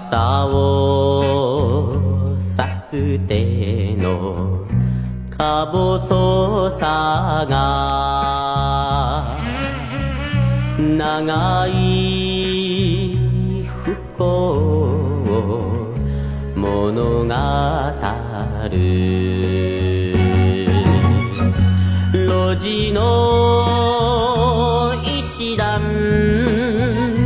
傘をさす手のか細さが長い不幸を物語る路地の